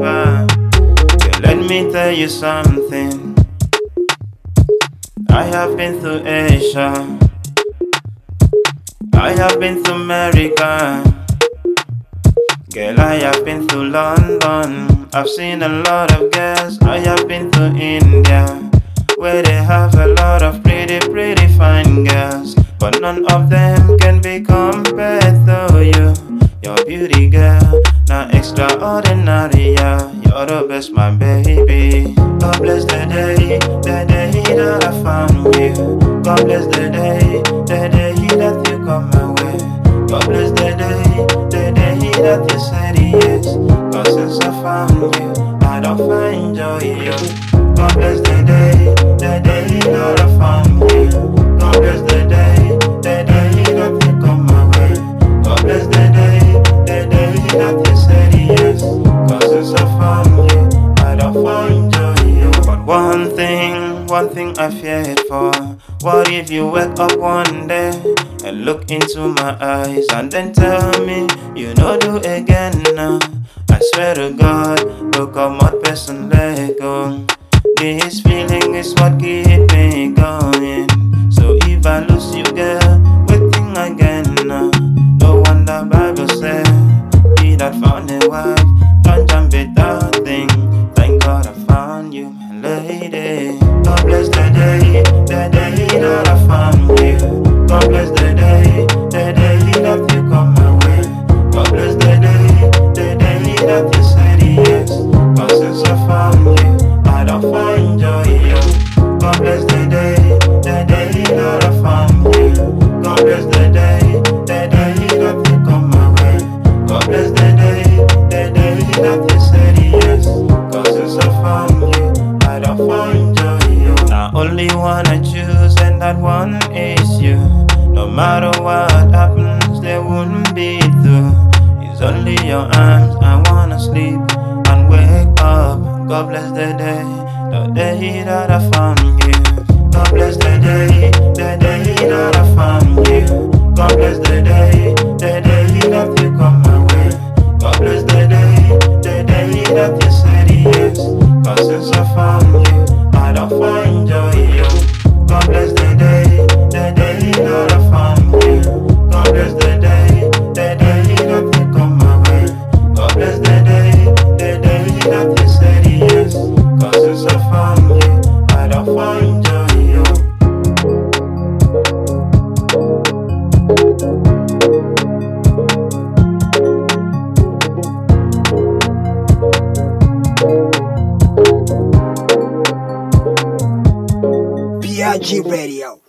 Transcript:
river. Yeah, let me tell you something. I have been to Asia, I have been to America. Girl, I have been to London. I've seen a lot of girls. I have been to India, where they have a lot of pretty, pretty fine girls. But none of them can be compared to you. Your beauty, girl, not extraordinary, yeah. You're the best, my baby. God bless the day that I found you. God bless the day that you come my way. God bless the day that you said yes. Cause since I found you, I don't find joy, yo. God bless the day that I found you. God bless the day that you come my way. God bless the day that you said yes. Cause since I found you, I don't find joy, yo. But one thing I feared for. What if you wake up one day and look into my eyes and then tell me you know do again now? I swear to God, will come out person let go. This feeling is what keep me going. So if I lose you, girl, waiting again now. No wonder Bible said, he that found a wife, don't jump it that thing. Thank God I found you, my lady. God bless the day that I found you. God bless the day that you come my way. God bless the day that you said yes. Cause since I found you, I don't find joy, yo. God bless the day that I found you. God bless the day that you come my way. God bless the day that you said yes. Cause since I found you, I don't find joy, yo. Now only one I choose and that one is you. No matter what happens, there wouldn't be two. It's only your arms, I wanna sleep and wake up. God bless the day that I found you. God bless the day that I found you. God bless the day that you come my way. God bless the day that you said yes. Cause since I found you, I don't find joy, yo. God bless the day that I found you. God bless the day that you come my way. God bless the day that you said yes. Cause since I found you, I don't find joy, yo. PRG Radio.